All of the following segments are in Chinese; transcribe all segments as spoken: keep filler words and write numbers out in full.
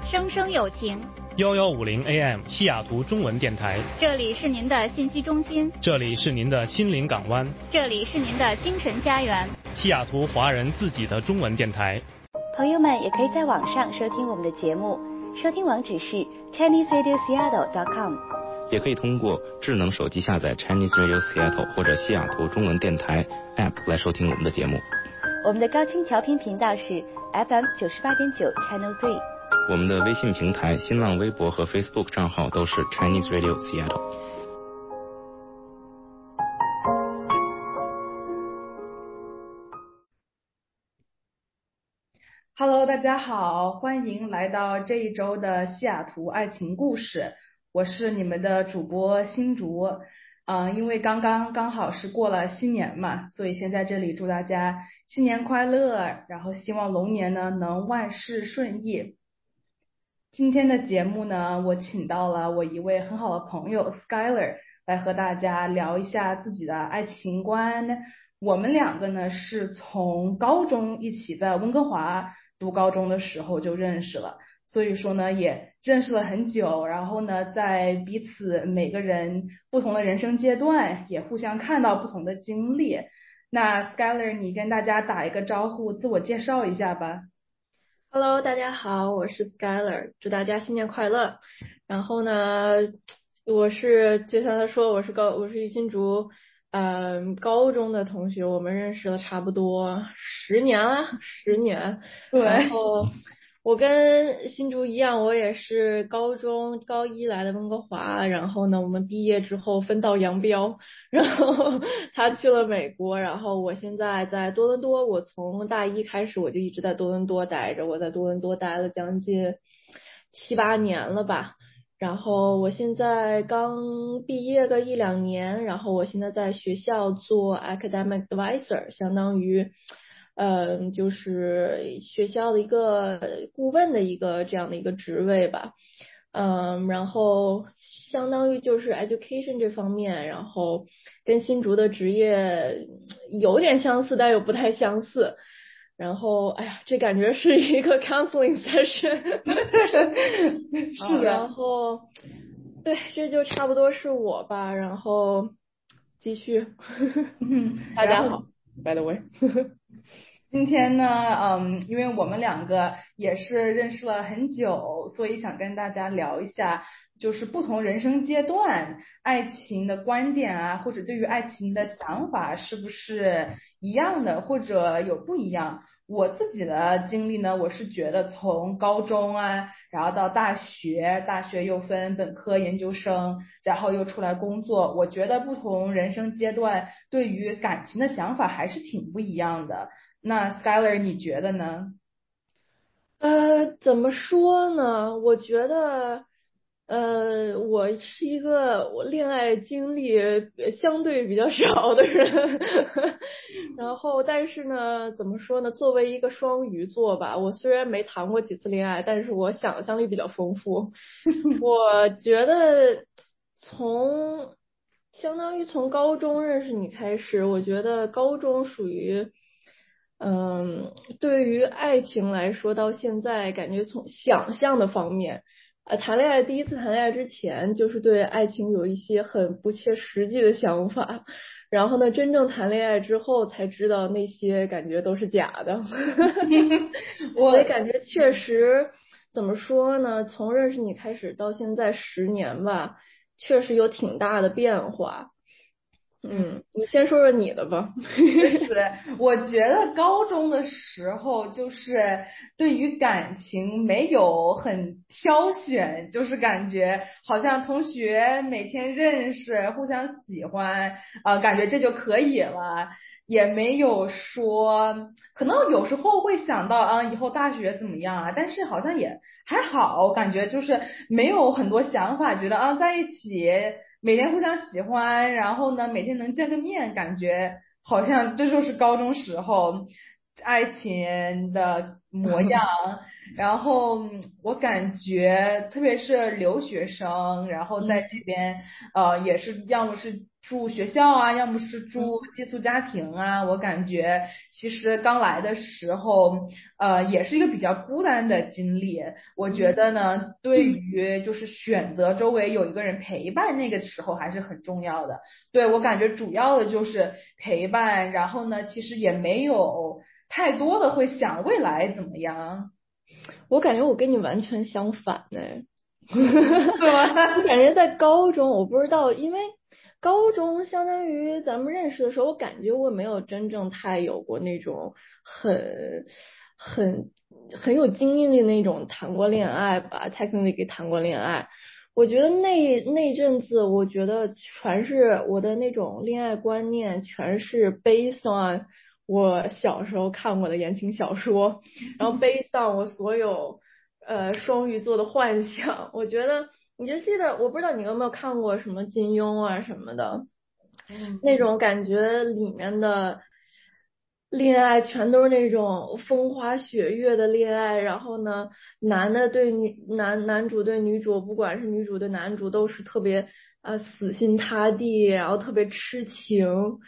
声声有情。 幺幺五零 A M 西雅图中文电台， 这里是您的信息中心， 这里是您的心灵港湾， 这里是您的精神家园， 西雅图华人自己的中文电台。 朋友们也可以在网上收听我们的节目，收听网址是 Chinese Radio Seattle dot com， 也可以通过智能手机下载 Chinese Radio Seattle 或者西雅图中文电台 App 来收听我们的节目。 我们的高清调频频道是 F M 九十八点九 Channel Three。 我们的微信平台、新浪微博和 Facebook 账号都是 Chinese Radio Seattle。 Hello， 大家好，欢迎来到这一周的西雅图爱情故事，我是你们的主播新竹。嗯，因为刚刚刚好是过了新年嘛，所以先在这里祝大家新年快乐，然后希望龙年呢能万事顺意。今天的节目呢，我请到了我一位很好的朋友 Skyler 来和大家聊一下自己的爱情观。我们两个呢是从高中一起在温哥华读高中的时候就认识了，所以说呢也认识了很久，然后呢在彼此每个人不同的人生阶段也互相看到不同的经历。那 Skyler 你跟大家打一个招呼，自我介绍一下吧。 Hello， 大家好，我是 Skyler， 祝大家新年快乐。然后呢，我是就像他说，我是高，我是于新竹，嗯、呃，高中的同学，我们认识了差不多十年了，十年。 对。 然后我跟新竹一样，我也是高中高一来的温哥华，然后呢，我们毕业之后分道扬镳，然后他去了美国，然后我现在在多伦多，我从大一开始我就一直在多伦多待着，我在多伦多待了将近七八年了吧，然后我现在刚毕业个一两年，然后我现在在学校做 academic advisor， 相当于嗯，就是学校的一个顾问的一个这样的一个职位吧，嗯，然后相当于就是 education 这方面，然后跟新竹的职业有点相似，但又不太相似。然后，哎呀，这感觉是一个 counseling session 。 是的。 然后，对，这就差不多是我吧。然后继续。 嗯， 大家好 ，by the way。 今天呢，嗯，因为我们两个也是认识了很久，所以想跟大家聊一下，就是不同人生阶段爱情的观点啊，或者对于爱情的想法是不是一样的，或者有不一样。我自己的经历呢，我是觉得从高中啊，然后到大学，大学又分本科、研究生，然后又出来工作，我觉得不同人生阶段对于感情的想法还是挺不一样的。那 Skyler 你觉得呢？ 呃，怎么说呢？我觉得，呃，我是一个我恋爱经历相对比较少的人，然后但是呢，怎么说呢？作为一个双鱼座吧，我虽然没谈过几次恋爱，但是我想象力比较丰富。我觉得从相当于从高中认识你开始，我觉得高中属于。嗯，对于爱情来说，到现在感觉从想象的方面，呃，谈恋爱第一次谈恋爱之前，就是对爱情有一些很不切实际的想法，然后呢，真正谈恋爱之后才知道那些感觉都是假的，所以感觉确实怎么说呢？从认识你开始到现在十年吧，确实有挺大的变化。嗯，你先说说你的吧。 确实，我觉得高中的时候就是对于感情没有很挑选，就是感觉好像同学每天认识，互相喜欢，呃，感觉这就可以了，也没有说，可能有时候会想到啊，以后大学怎么样啊，但是好像也还好，感觉就是没有很多想法，觉得啊，在一起。每天互相喜欢，然后呢，每天能见个面，感觉好像这就是高中时候爱情的模样。然后我感觉，特别是留学生，然后在这边，呃，也是要么是住学校啊，要么是住寄宿家庭啊。我感觉其实刚来的时候，呃，也是一个比较孤单的经历。我觉得呢，对于就是选择周围有一个人陪伴，那个时候还是很重要的。对，我感觉主要的就是陪伴，然后呢，其实也没有太多的会想未来怎么样。 我感觉我跟你完全相反呢。 对吧？ 我感觉在高中，我不知道，因为高中相当于咱们认识的时候，我感觉我没有真正太有过那种很很很有经历的那种谈过恋爱吧，technically 谈过恋爱。我觉得那那阵子，我觉得全是我的那种恋爱观念，全是 based on 我小时候看过的言情小说，然后 based on 我所有呃双鱼座的幻想。我觉得你就记得，我不知道你有没有看过什么金庸啊什么的， 嗯， 那种感觉里面的恋爱全都是那种风花雪月的恋爱，然后呢，男的对女男男主对女主，不管是女主对男主，都是特别呃死心塌地，然后特别痴情。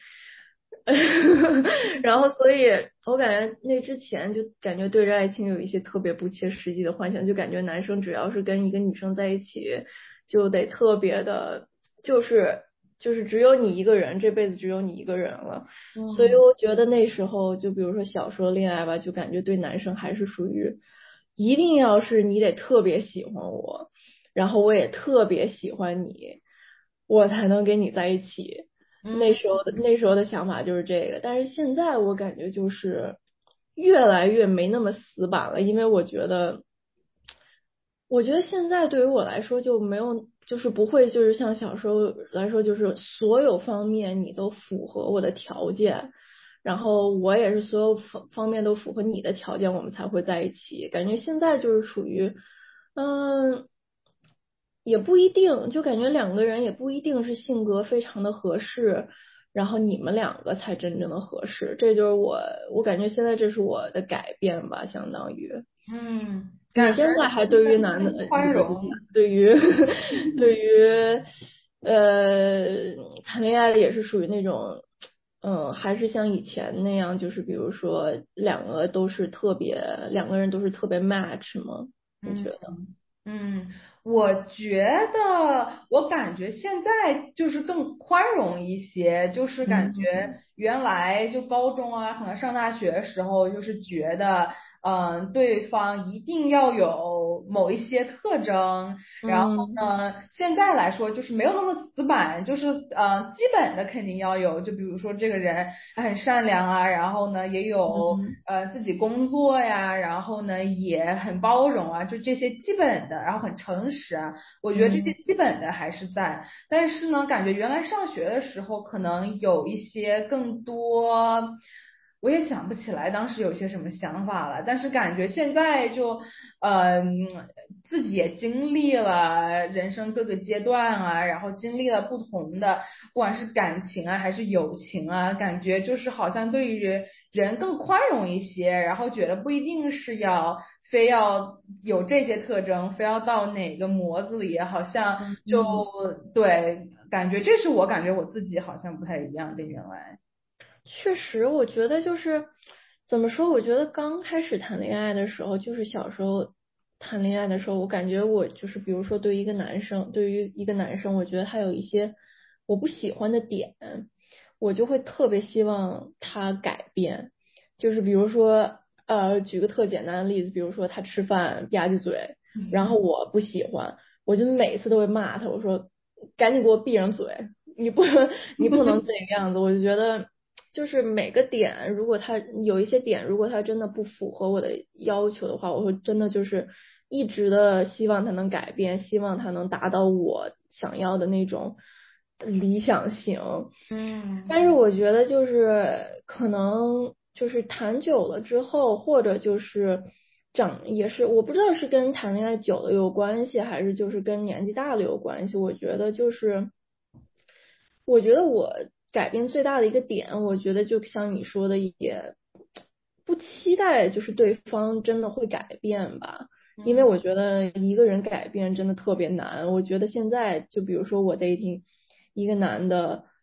然后，所以我感觉那之前就感觉对着爱情有一些特别不切实际的幻想，就感觉男生只要是跟一个女生在一起，就得特别的，就是就是只有你一个人，这辈子只有你一个人了。 嗯所以我觉得那时候，就比如说小时候恋爱吧，就感觉对男生还是属于，一定要是你得特别喜欢我，然后我也特别喜欢你，我才能跟你在一起。那时候的那时候的想法就是这个，但是现在我感觉就是越来越没那么死板了，因为我觉得，我觉得现在对于我来说就没有，就是不会就是像小时候来说，就是所有方面你都符合我的条件，然后我也是所有方方面都符合你的条件，我们才会在一起。感觉现在就是属于，嗯。也不一定，就感觉两个人也不一定是性格非常的合适，然后你们两个才真正的合适。这就是我，我感觉现在这是我的改变吧，相当于。 嗯， 你感觉现在还对于男的，呃不不不宽容。 对于对于呃谈恋爱也是属于那种，嗯，还是像以前那样，就是比如说两个都是特别，两个人都是特别 match 吗？你觉嗯。 得？ 嗯，我觉得，我感觉现在就是更宽容一些，就是感觉嗯原来就高中啊，可能上大学的时候，就是觉得，嗯，对方一定要有某一些特征，然后嗯呢，现在来说就是没有那么死板，就是呃，基本的肯定要有，就比如说这个人很善良啊，然后呢也有嗯呃自己工作呀，然后呢也很包容啊，就这些基本的，然后很诚实啊，我觉得这些嗯基本的还是在，但是呢，感觉原来上学的时候可能有一些更多。我也想不起来当时有些什么想法了，但是感觉现在就，嗯、自己也经历了人生各个阶段啊，然后经历了不同的，不管是感情啊还是友情啊，感觉就是好像对于人更宽容一些，然后觉得不一定是要非要有这些特征，非要到哪个模子里，好像就嗯， 对，感觉这是我感觉我自己好像不太一样，跟原来。 确实，我觉得就是怎么说？我觉得刚开始谈恋爱的时候，就是小时候谈恋爱的时候，我感觉我就是比如说对于一个男生，对于一个男生，我觉得他有一些我不喜欢的点，我就会特别希望他改变。就是比如说，呃，举个特简单的例子，比如说他吃饭吧唧嘴，然后我不喜欢，我就每次都会骂他，我说赶紧给我闭上嘴，你不能你不能这个样子。我就觉得就是每个点，如果他有一些点，如果他真的不符合我的要求的话，我会真的就是一直的希望他能改变，希望他能达到我想要的那种理想型。 嗯但是我觉得就是可能就是谈久了之后，或者就是长也是我不知道是跟谈恋爱久了有关系，还是就是跟年纪大了有关系。我觉得就是我觉得我改变最大的一个点，我觉得就像你说的，也不期待就是对方真的会改变吧。因为我觉得一个人改变真的特别难。我觉得现在就比如说我 dating 一个男的，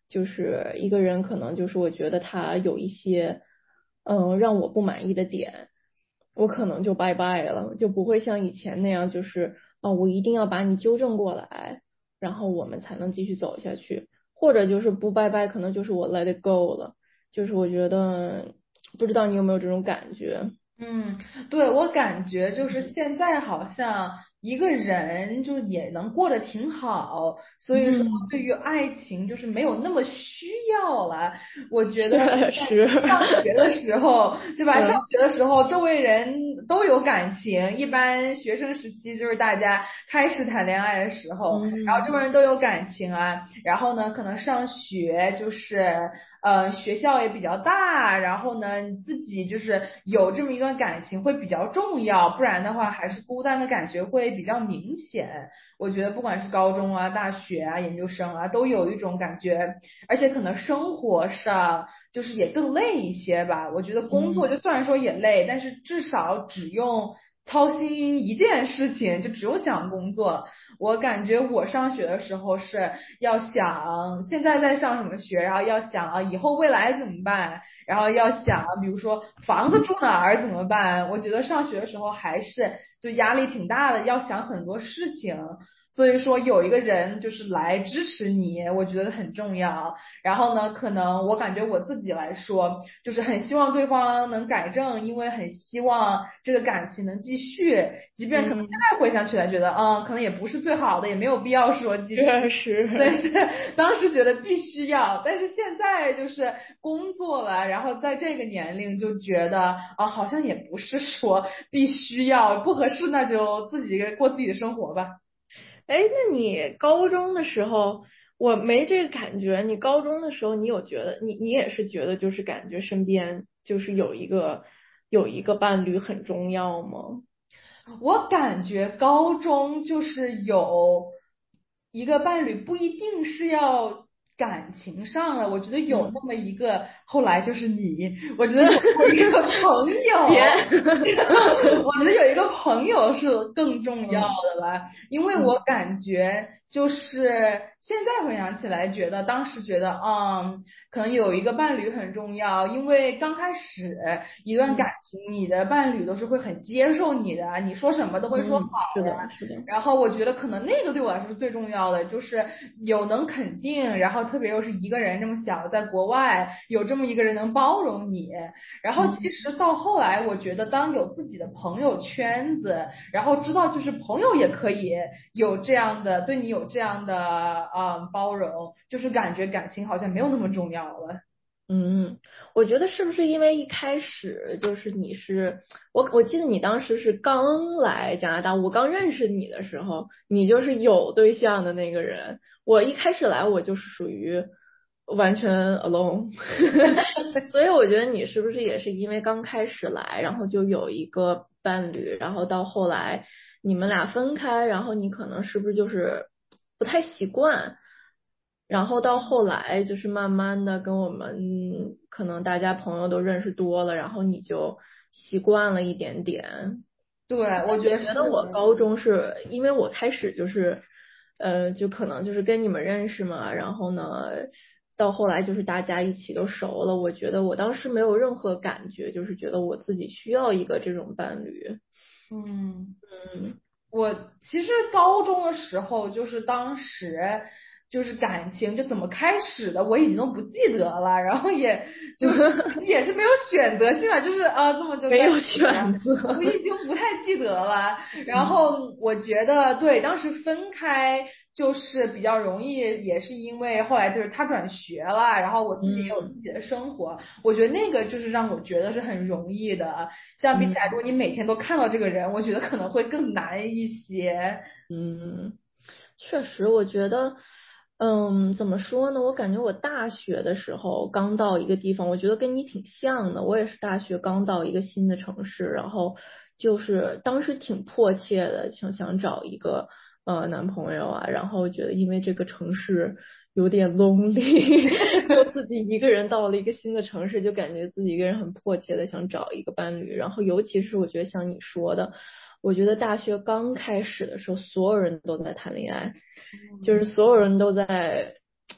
就是一个人可能就是我觉得他有一些嗯让我不满意的点，我可能就拜拜了，就不会像以前那样就是啊、我一定要把你纠正过来，然后我们才能继续走下去，或者就是不拜拜，可能就是我 let it go 了，就是我觉得不知道你有没有这种感觉。 嗯，对，我感觉就是现在好像一个人就也能过得挺好，所以说嗯， 对于爱情就是没有那么需要了。我觉得确实。 在上学的时候，对吧？上嗯学的时候周围人都有感情，一般学生时期就是大家开始谈恋爱的时候，然后周围嗯人都有感情啊。然后呢，可能上学就是呃学校也比较大，然后呢你自己就是有这么一段感情会比较重要，不然的话还是孤单的感觉会比较明显。我觉得不管是高中啊、大学啊、研究生啊，都有一种感觉，而且可能生活上就是也更累一些吧。我觉得工作嗯就虽然说也累，但是至少只用操心一件事情，就只用想工作。我感觉我上学的时候是要想现在在上什么学，然后要想啊以后未来怎么办，然后要想比如说房子住哪儿怎么办。我觉得上学的时候还是就压力挺大的，要想很多事情。所以说有一个人就是来支持你，我觉得很重要。然后呢，可能我感觉我自己来说，就是很希望对方能改正，因为很希望这个感情能继续，即便可能现嗯， 在回想起来觉得，嗯，可能也不是最好的，也没有必要说继续。 确实。 但是当时觉得必须要，但是现在就是工作了，然后在这个年龄就觉得啊，好像也不是说必须要，不合适那就自己过自己的生活吧。 哎，那你高中的时候，我没这个感觉。你高中的时候，你有觉得你你也是觉得就是感觉身边就是有一个有一个伴侣很重要吗？ 我感觉高中就是有一个伴侣，不一定是要感情上的，我觉得有嗯。 那么一个，后来就是你，我觉得有那么一个朋别。 友，我觉得有一个朋友是更重要嗯的吧，因为我嗯感觉就是现在回想起来，觉得当时觉得，嗯，可能有一个伴侣很重要，因为刚开始一段感嗯情，你的伴侣都是会很接受你的，你说什么都会说好嗯，是呀。 的，是的。 然后我觉得可能那个对我来说是最重要的，就是有能肯定，然后特别又是一个人这么小，在国外有这么一个人能包容你。然后其嗯实到后来，我觉得当有自己的朋友圈子，然后知道就是朋友也可以有这样的对你有这样的啊、嗯包容，就是感觉感情好像没有那么重要了。 嗯，我觉得是不是因为一开始就是你是我，我记得你当时是刚来加拿大，我刚认识你的时候，你就是有对象的那个人。我一开始来，我就是属于完全 alone，所以我觉得你是不是也是因为刚开始来，然后就有一个伴侣，然后到后来你们俩分开，然后你可能是不是就是不太习惯？然后到后来就是慢慢的跟我们可能大家朋友都认识多了，然后你就习惯了一点点。 对，我觉得是。 觉得我高中是因为我开始就是呃就可能就是跟你们认识嘛，然后呢到后来就是大家一起都熟了，我觉得我当时没有任何感觉，就是觉得我自己需要一个这种伴侣。 嗯。 嗯我其实高中的时候，就是当时就是感情就怎么开始的，我已经都不记得了，然后也就是也是没有选择性的，就是啊这么就没有在一起了， 选择。 我已经不太记得了。然嗯后我觉得对，当时分开就是比较容易，也是因为后来就是他转学了，然后我自己也有自嗯己的生活，我觉得那个就是让我觉得是很容易的。相比起来，如嗯果你每天都看到这个人，我觉得可能会更难一些。 嗯，确实，我觉得，嗯，怎么说呢？我感觉我大学的时候刚到一个地方，我觉得跟你挺像的。我也是大学刚到一个新的城市，然后就是当时挺迫切的，想想找一个呃男朋友啊，然后觉得因为这个城市有点 lonely，就自己一个人到了一个新的城市，就感觉自己一个人很迫切的想找一个伴侣。然后尤其是我觉得像你说的。我觉得大学刚开始的时候，所有人都在谈恋爱，就是所有人都在，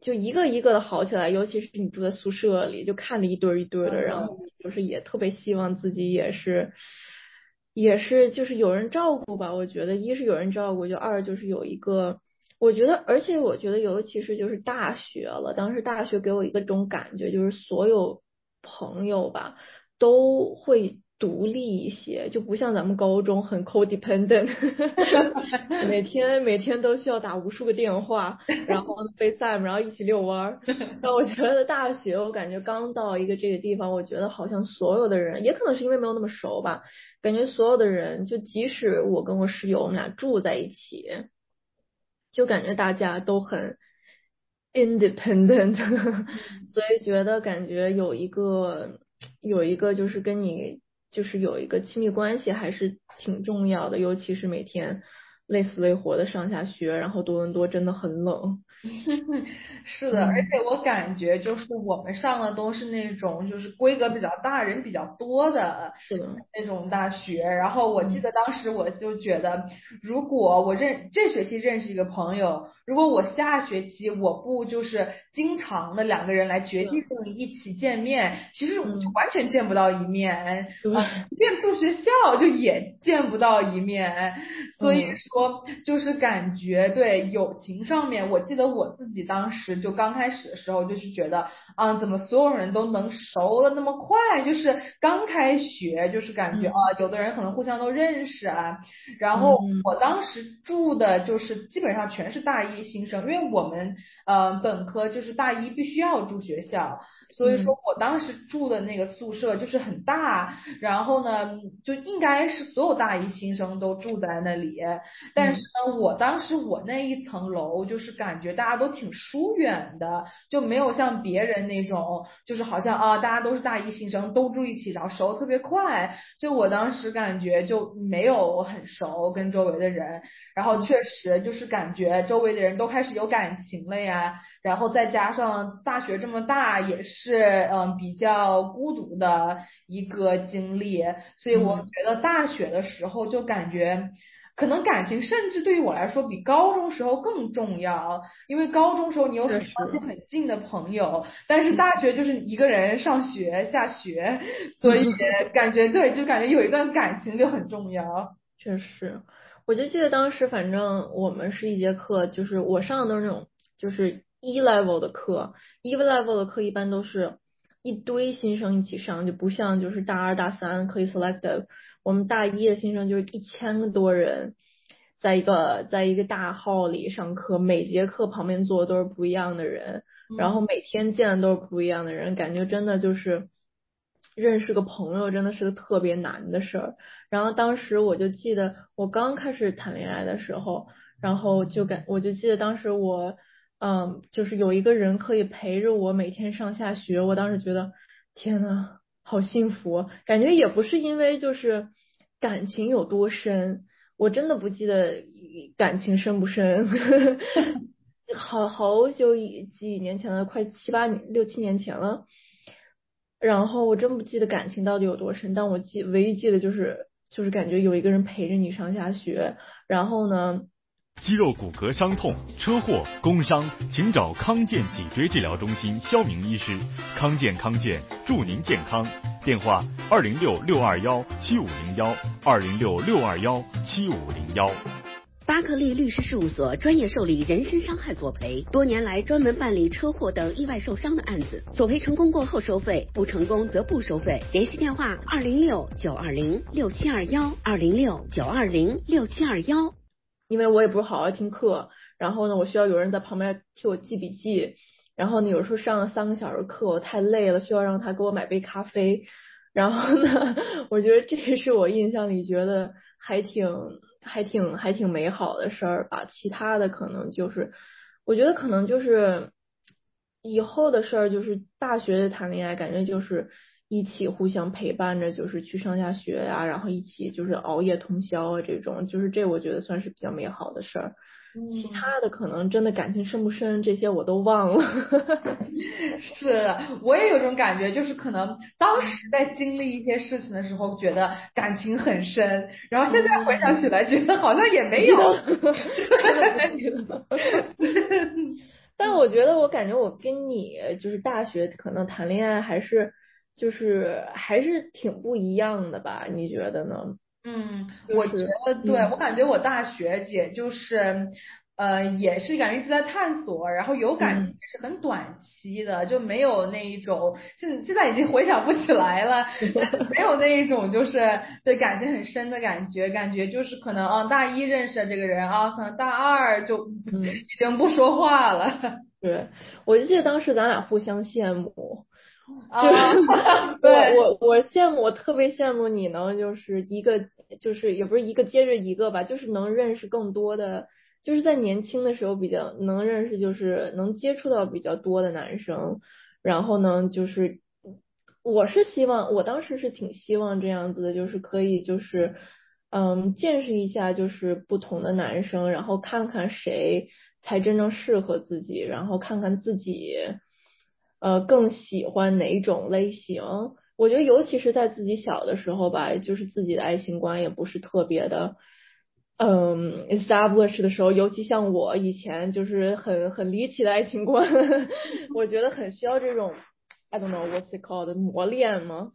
就一个一个的好起来，尤其是你住在宿舍里，就看着一对儿一对儿的，然后就是也特别希望自己也是，也是就是有人照顾吧。我觉得一是有人照顾，就二就是有一个，我觉得，而且我觉得尤其是就是大学了，当时大学给我一个种感觉，就是所有朋友吧都会独立一些，就不像咱们高中很 codependent， 每天每天都需要打无数个电话，然后 FaceTime， 然后一起遛弯儿。那我觉得大学我感觉刚到一个这个地方，我觉得好像所有的人，也可能是因为没有那么熟吧，感觉所有的人，就即使我跟我室友我们俩住在一起，就感觉大家都很 independent， 所以觉得感觉有一个有一个就是跟你就是有一个亲密关系还是挺重要的，尤其是每天累死累活的上下学，然后多伦多真的很冷。 是的，而且我感觉就是我们上的都是那种就是规格比较大、人比较多的是的， 那种大学。然后我记得当时我就觉得，如果我认这学期认识一个朋友，如果我下学期我不就是经常的两个人来决定一起见面，其实就完全见不到一面。 对， 啊，即便住学校就也见不到一面。所以嗯说就是感觉对友情上面，我记得我自己当时就刚开始的时候就是觉得啊，怎么所有人都能熟的那么快？就是刚开学就是感觉啊，有的人可能互相都认识啊。然后嗯我当时住的就是基本上全是大一新生，因为我们呃本科就是大一必须要住学校，所以说嗯我当时住的那个宿舍就是很大，然后呢就应该是所有大一新生都住在那里。但是呢，我当时我那一层楼就是感觉大家都挺疏远的，就没有像别人那种，就是好像啊大家都是大一新生都住一起，然后熟得特别快。就我当时感觉就没有很熟跟周围的人，然后确实就是感觉周围的人都开始有感情了呀，然后再加上大学这么大，也是嗯比较孤独的一个经历，所以我觉得大学的时候就感觉。可能感情甚至对于我来说比高中时候更重要，因为高中时候你有很关系很近的朋友，但是大学就是一个人上学下学，所以感觉对，就感觉有一段感情就很重要。 确实，我就记得当时反正我们是一节课，就是我上的都是那种就是一 level 的课，一 level 的课一般都是一堆新生一起上，就不像就是大二大三可以 selective，我们大一的新生就是一千多人，在一个在一个大 hall 里上课，每节课旁边坐的都是不一样的人，然后每天见的都是不一样的人，感觉真的就是认识个朋友真的是个特别难的事儿。然后当时我就记得我刚开始谈恋爱的时候，然后就感我就记得当时我嗯就是有一个人可以陪着我每天上下学，我当时觉得天呐，好幸福，感觉也不是因为就是感情有多深，我真的不记得感情深不深，好好久以几年前了，快七八年六七年前了。然后我真不记得感情到底有多深，但我记唯一记得就是就是感觉有一个人陪着你上下学，然后呢， 肌肉骨骼伤痛、车祸、工伤，请找康健脊椎治疗中心肖明医师。康健康健，祝您健康。电话：二零六六二幺七五零幺，二零六六二幺七五零幺。 巴克利律师事务所专业受理人身伤害索赔，多年来专门办理车祸等意外受伤的案子，索赔成功过后收费，不成功则不收费。联系电话：二零六九二零六七二幺，二零六九二零六七二幺。 因为我也不是好好听课，然后呢，我需要有人在旁边替我记笔记，然后呢，有时候上了三个小时课，我太累了，需要让他给我买杯咖啡。然后呢，我觉得这是我印象里觉得还挺还挺还挺美好的事儿吧。其他的可能就是，我觉得可能就是以后的事儿，就是大学的谈恋爱，感觉就是一起互相陪伴着，就是去上下学呀、啊，然后一起就是熬夜通宵啊，这种就是这我觉得算是比较美好的事儿。其他的可能真的感情深不深，这些我都忘了。 是的，我也有种感觉，就是可能当时在经历一些事情的时候，觉得感情很深，然后现在回想起来，觉得好像也没有。 真的不记得了。 但我觉得我感觉我跟你就是大学可能谈恋爱还是就是还是挺不一样的吧？你觉得呢？ 嗯，我觉就是得对， 嗯我感觉我大学也就是，呃，也是感觉一直在探索，然后有感情嗯也是很短期的，就没有那一种，现现在已经回想不起来了，但是没有那一种就是对感情很深的感觉，感觉就是可能啊大一认识的这个人啊，可能大二就嗯， 已经不说话了。 对，我就记得当时咱俩互相羡慕。就啊， 是我对， 我我羡慕，我特别羡慕你能就是一个就是也不是一个接着一个吧，就是能认识更多的，就是在年轻的时候比较能认识，就是能接触到比较多的男生，然后呢就是我是希望我当时是挺希望这样子的，就是可以就是嗯见识一下就是不同的男生，然后看看谁才真正适合自己，然后看看自己。呃更喜欢哪种类型。我觉得尤其是在自己小的时候吧，就是自己的爱情观也不是特别的。嗯，establish 的时候，尤其像我以前就是很很离奇的爱情观，我觉得很需要这种，I don't know what's it called 磨练吗？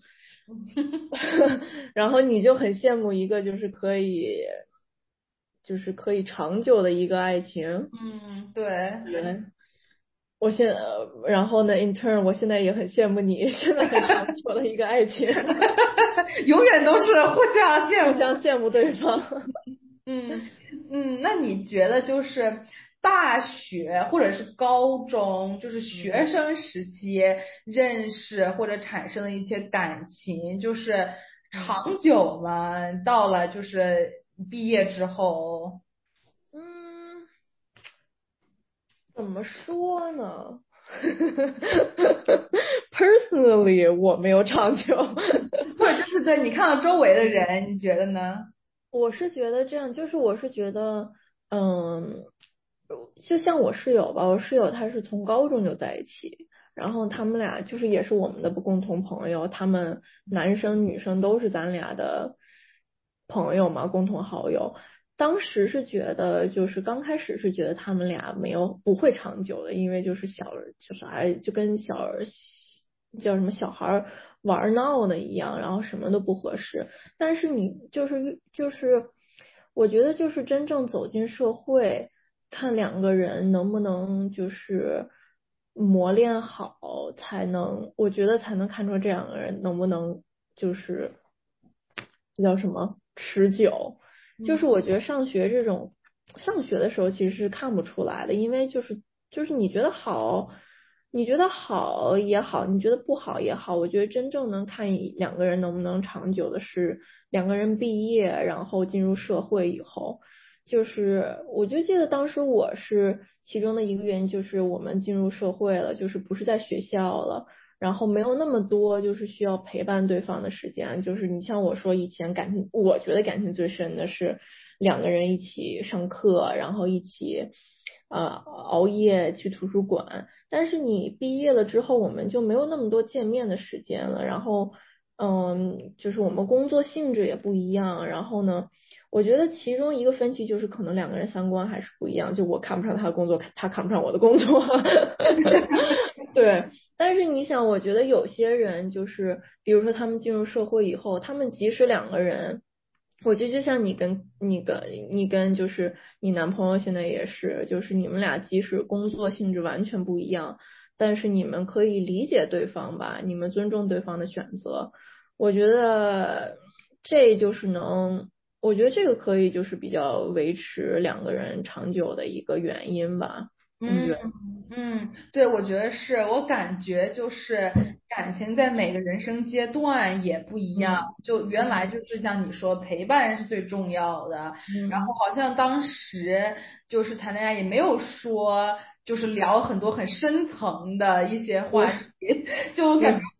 然后你就很羡慕一个就是可以，就是可以长久的一个爱情。 嗯，对。 对，我现呃然后呢，in turn，我现在也很羡慕你现在很长久的一个爱情， 永远都是互相羡慕。 互相羡慕对方。 嗯嗯，那你觉得就是大学或者是高中，就是学生时期认识或者产生的一些感情，就是长久吗？到了就是毕业之后。 嗯，怎么说呢？Personally，我没有长久。 或者就是对你看到周围的人，你觉得呢？ 我是觉得这样，就是我是觉得，嗯，就像我室友吧，我室友他是从高中就在一起，然后他们俩就是也是我们的共同朋友，他们男生女生都是咱俩的朋友嘛，共同好友。当时是觉得，就是刚开始是觉得他们俩没有不会长久的，因为就是小就是还就跟小叫什么小孩玩闹的一样，然后什么都不合适。但是你就是就是，我觉得就是真正走进社会，看两个人能不能就是磨练好，才能我觉得才能看出这两个人能不能就是这叫什么持久。就是我觉得上学这种上学的时候其实是看不出来的，因为就是就是你觉得好。你觉得好也好，你觉得不好也好，我觉得真正能看两个人能不能长久的是两个人毕业，然后进入社会以后，就是我就记得当时我是其中的一个原因，就是我们进入社会了，就是不是在学校了，然后没有那么多就是需要陪伴对方的时间，就是你像我说以前感情，我觉得感情最深的是两个人一起上课，然后一起。呃，熬夜去图书馆，但是你毕业了之后，我们就没有那么多见面的时间了。然后，嗯，就是我们工作性质也不一样。然后呢，我觉得其中一个分歧就是可能两个人三观还是不一样，就我看不上他的工作，他看不上我的工作。对，但是你想，我觉得有些人就是，比如说他们进入社会以后，他们即使两个人。我觉得就像你跟你跟你跟就是你男朋友现在也是，就是你们俩即使工作性质完全不一样，但是你们可以理解对方吧，你们尊重对方的选择。我觉得这就是能，我觉得这个可以就是比较维持两个人长久的一个原因吧。你觉嗯得？ 嗯，对，我觉得是我感觉就是感情在每个人生阶段也不一样。 嗯就原来就是像你说，陪伴是最重要的，然后嗯好像当时就是谈恋爱也没有说就是聊很多很深层的一些话题，就感觉对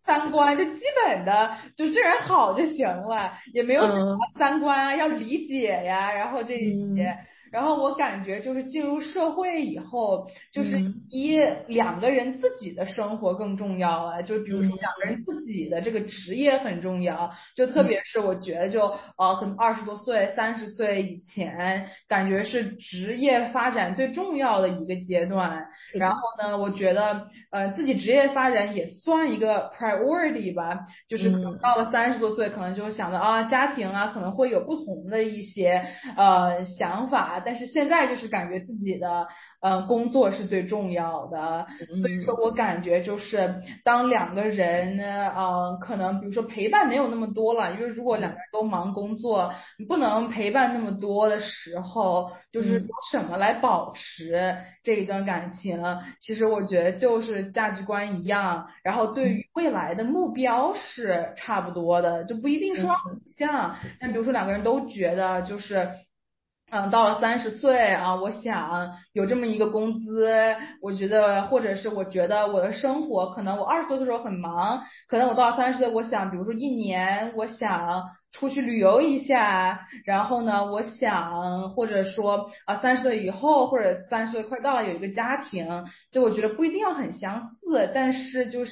三观，就基本的就这人好就行了，也没有什么三观啊，要理解呀，然后这一些。 嗯然后我感觉就是进入社会以后，就是嗯一两个人自己的生活更重要了，就比如说嗯两个人自己的这个职业很重要，就特嗯别是我觉得就呃可能二十多岁、三十岁以前，感觉是职业发展最重要的一个阶段。 是的然后呢，我觉得呃自己职业发展也算一个 priority 吧，就是可能嗯到了三十多岁，可能就想到啊家庭啊可能会有不同的一些呃想法，但是现在就是感觉自己的呃工作是最重要的，所以说嗯我感觉就是当两个人呢，呃可能比如说陪伴没有那么多了，因为如果两个人都忙工作，你不能陪伴那么多的时候，就是嗯有什么来保持这一段感情？其实我觉得就是价值观一样，然后对于未来的目标是差不多的，就不一定说要很像。但比如说两个人都觉得就是。嗯，到了三十岁啊，我想有这么一个工资，我觉得，或者是我觉得我的生活，可能我二十岁的时候很忙，可能我到了三十岁，我想，比如说一年，我想出去旅游一下，然后呢，我想，或者说啊，三十岁以后，或者三十岁快到了，有一个家庭，就我觉得不一定要很相似，但是就是，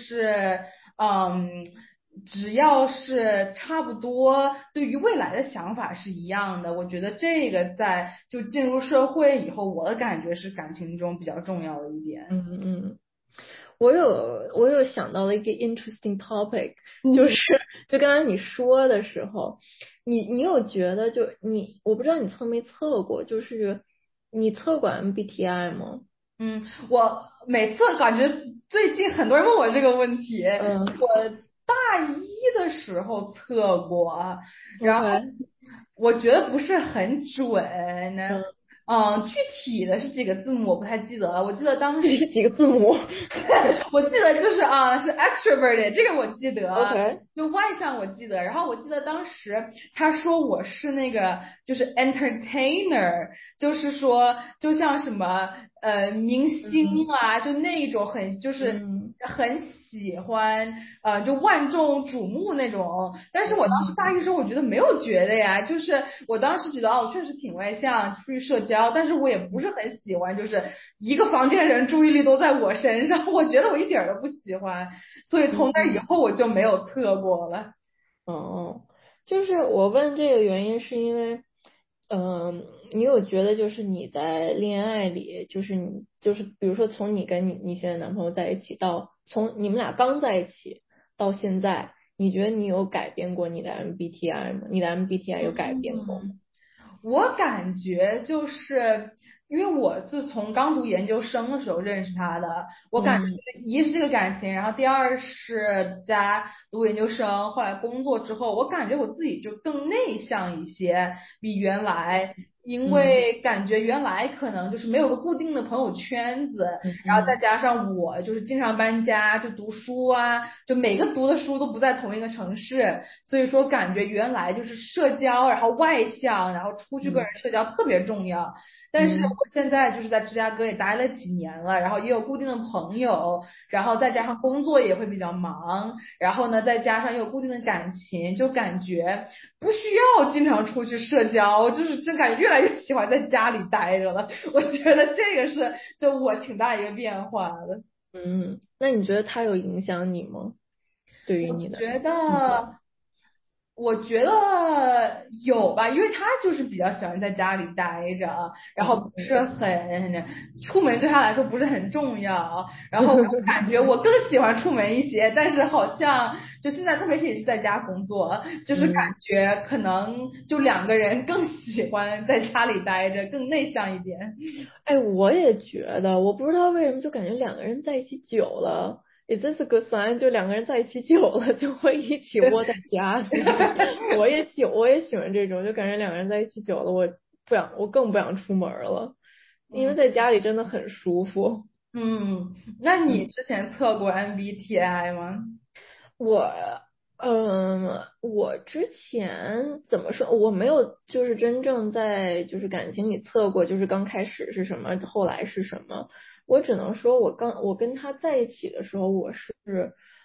嗯。只要是差不多，对于未来的想法是一样的，我觉得这个在就进入社会以后，我的感觉是感情中比较重要的一点。 嗯嗯。我有我有想到了一个 interesting topic， 嗯就是就刚才你说的时候，你你有觉得就你我不知道你测没测过，就是你测过 M B T I 吗？ 嗯，我每次感觉最近很多人问我这个问题， 嗯我大一的时候测过，然后 ，OK， 我觉得不是很准， 嗯， 嗯，具体的是几个字母我不太记得了，我记得当时这是几个字母我记得就是啊，是 extroverted，这个我记得， ？OK， 就外向我记得。然后我记得当时他说我是那个就是 entertainer，就是说就像什么呃明星啊，就那一种很就是嗯很喜欢呃就万众瞩目那种。但是我当时大一的时候，我觉得没有觉得呀，就是我当时觉得哦，我确实挺外向，出去社交，但是我也不是很喜欢，就是一个房间人注意力都在我身上，我觉得我一点儿都不喜欢，所以从那以后我就没有测过了。 哦，就是我问这个原因是因为，嗯、你有觉得就是你在恋爱里，就是你就是比如说从你跟你你现在男朋友在一起到从你们俩刚在一起到现在，你觉得你有改变过你的 M B T I 吗？你的 M B T I 有改变过吗？ 嗯，我感觉就是因为我是从刚读研究生的时候认识他的，我感觉嗯一是这个感情，然后第二是在读研究生，后来工作之后，我感觉我自己就更内向一些，比原来。因嗯为感觉原来可能就是没有个固定的朋友圈子，然后再嗯加上我就是经常搬家，就读书啊，就每个读的书都不在同一个城市，所以说感觉原来就是社交，然后外向，然后出去跟人嗯社交特别重要。但是嗯我现在就是在芝加哥也待了几年了，然后也有固定的朋友，然后再加上工作也会比较忙，然后呢再加上也有固定的感情，就感觉不需要经常出去社交，就是真感觉越来越喜欢在家里待着了。我觉得这个是就我挺大一个变化的。 嗯，那你觉得他有影响你吗？对于你的觉性格？ 得我觉得有吧，因为他就是比较喜欢在家里待着，然后不是很出门对他来说不是很重要，然后我感觉我更喜欢出门一些，但是好像就现在特别是也是在家工作，就是感嗯觉可能就两个人更喜欢在家里待着，更内向一点。 哎，我也觉得，我不知道为什么，就感觉两个人在一起久了，is this a good sign？就两个人在一起久了，就会一起窝在家里。我也喜，我也喜欢这种，就感觉两个人在一起久了，我不想，我更不想出门了，因为在家里真的很舒服。 嗯，那你嗯， 之前测过 M B T I 吗？ 我，嗯，我之前怎么说？我没有就是真正在就是感情里测过，就是刚开始是什么，后来是什么。我只能说我刚我跟他在一起的时候，我是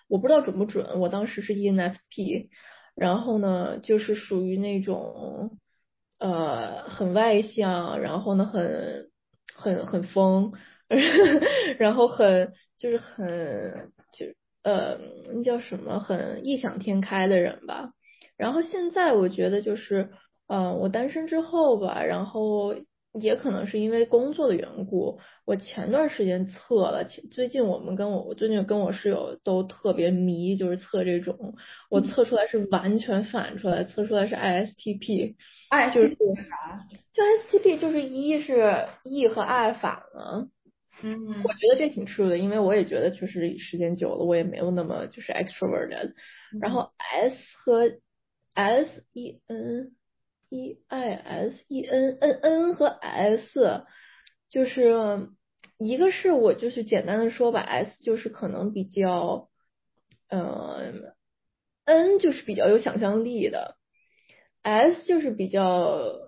我不知道准不准，我当时是 E N F P，然后呢就是属于那种呃很外向，然后呢很很很疯，然后很就是很就呃那叫什么很异想天开的人吧。然后现在我觉得就是呃我单身之后吧，然后也可能是因为工作的缘故，我前段时间测了，其最近我们跟我我最近跟我室友都特别迷，就是测这种，我测出来是完全反出来，测出来是 I S T P， 就是就 I S T P 就是一是 E 和 I 反了。 嗯， 我觉得这挺 true 的，因为我也觉得确实时间久了，我也没有那么就是 extroverted。然后 S 和 S E N E I S E N N N 和 S， 就是一个是我就是简单的说吧，S 就是可能比较，嗯、N 就是比较有想象力的，S 就是比较，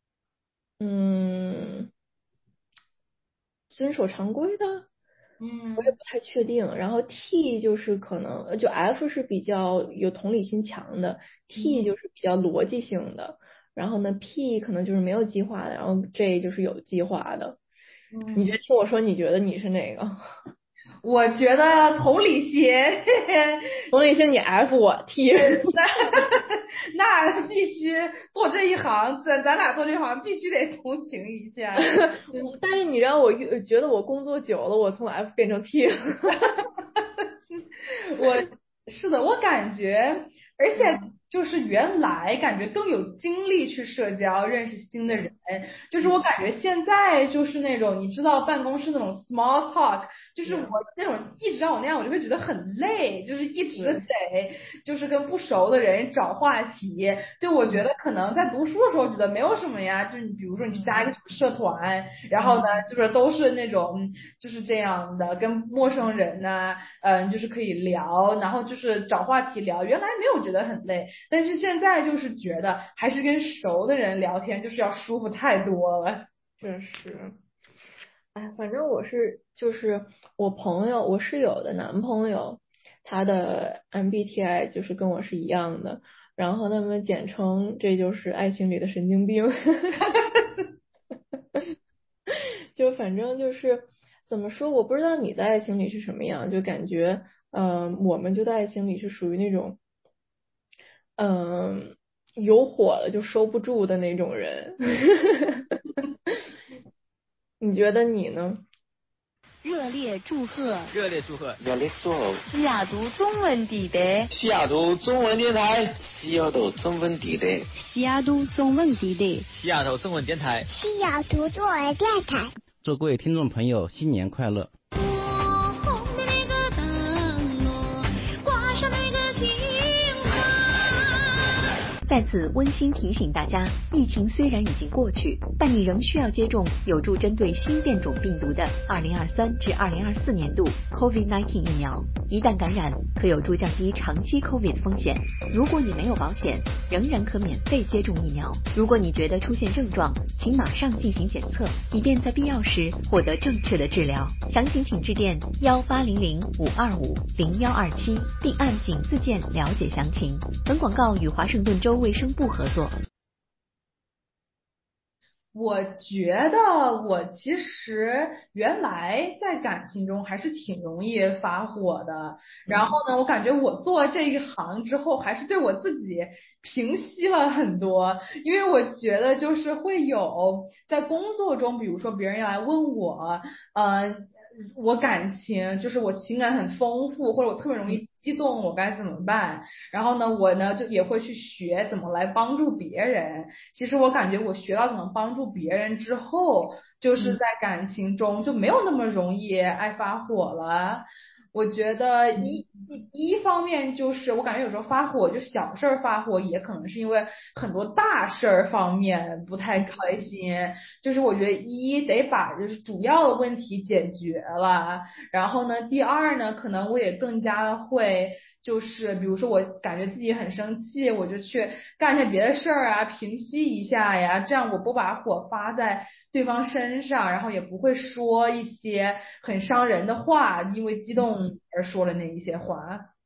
嗯。遵守常规的， 嗯， 我也不太确定。然后 T 就是可能，呃就 F 是比较有同理心强的，T 就是比较逻辑性的，然后呢 P 可能就是没有计划的，然后 J 就是有计划的。 嗯， 你觉得听我说，你觉得你是哪个？ 我觉得同理心， 同理心你 F 我 T。 那必须做这一行，咱咱俩做这行必须得同情一下。 我但是你让我越觉得我工作久了，我从 F 变成 T 了。 我是的，我感觉，而且就是原来感觉更有精力去社交，认识新的人。就是我感觉现在就是那种你知道办公室那种 small talk，就是我那种一直让我那样，我就会觉得很累，就是一直得就是跟不熟的人找话题。就我觉得可能在读书的时候觉得没有什么呀，就是你比如说你去加一个什么社团，然后呢就是都是那种就是这样的，跟陌生人呐、嗯，就是可以聊，然后就是找话题聊。原来没有觉得很累，但是现在就是觉得还是跟熟的人聊天就是要舒服太多了。 确实，哎，反正我是就是我朋友，我室友的男朋友，他的 M B T I 就是跟我是一样的，然后他们简称这就是爱情里的神经病。就反正就是怎么说，我不知道你在爱情里是什么样，就感觉，嗯、我们就在爱情里是属于那种，嗯、有火了就收不住的那种人。你觉得你呢？ 热烈祝贺热烈祝贺热烈祝贺西雅图中文地带西雅图中文电台， 西雅图中文地带， 西雅图中文地带西雅图中文电台， 西雅图中文电台。 祝各位听众朋友新年快乐！ 在此温馨提醒大家，疫情虽然已经过去，但你仍需要接种有助针对新变种病毒的二零二三至二零二四年度 COVID 十九 疫苗。一旦感染，可有助降低长期 COVID 风险。如果你没有保险，仍然可免费接种疫苗。如果你觉得出现症状，请马上进行检测，以便在必要时获得正确的治疗。详情请致电幺八零零五二五零幺二七，并按井字键了解详情。本广告与华盛顿州卫生部合作。 我觉得我其实原来在感情中还是挺容易发火的，然后呢，我感觉我做了这一行之后，还是对我自己平息了很多，因为我觉得就是会有在工作中，比如说别人要来问我，呃，我感情就是我情感很丰富，或者我特别容易激动，我该怎么办？然后呢，我呢就也会去学怎么来帮助别人。其实我感觉我学到怎么帮助别人之后，就是在感情中就没有那么容易爱发火了。我觉得一一一方面就是我感觉有时候发火就小事儿发火，也可能是因为很多大事儿方面不太开心。就是我觉得一得把就是主要的问题解决了，然后呢，第二呢，可能我也更加会就是比如说我感觉自己很生气，我就去干些别的事儿啊，平息一下呀，这样我不把火发在对方身上，然后也不会说一些很伤人的话，因为激动而说了那一些话。